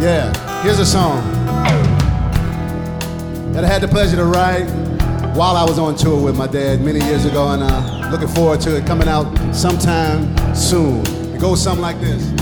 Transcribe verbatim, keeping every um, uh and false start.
Yeah, here's a song that I had the pleasure to write while I was on tour with my dad many years ago, and uh, looking forward to it coming out sometime soon. It goes something like this.